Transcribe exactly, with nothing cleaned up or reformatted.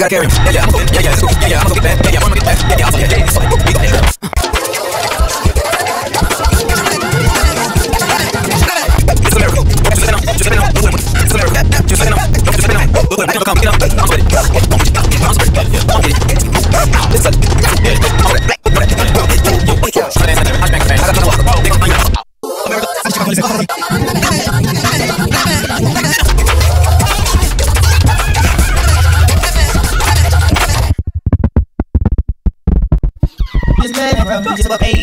gotta carry him. Yeah, yeah, I'm gonna, yeah, yeah, it's cool. Yeah, yeah, I'm gonna get back. Yeah, yeah, I'm gonna get back. Yeah, yeah, I'm gonna get back. It's like, we got it. It's a miracle. Just let me know. Just let me know. It's a miracle. Just let me know. Just let me know. Look, I can come. Get up. I'm ready. I'm ready. I'm ready. I'm ready. It's a, yeah, I'm ready. Just let it run, just let it